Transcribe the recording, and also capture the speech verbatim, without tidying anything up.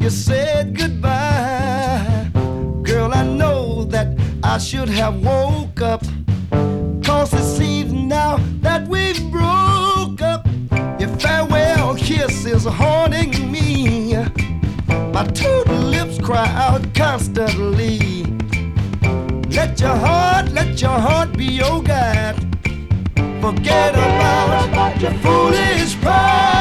you said goodbye. Girl, I know that I should have woke up, 'cause it seems now that we've broke up. Your farewell kiss is haunting me. My two lips cry out constantly. Let your heart, let your heart be your guide. Forget about your foolish pride.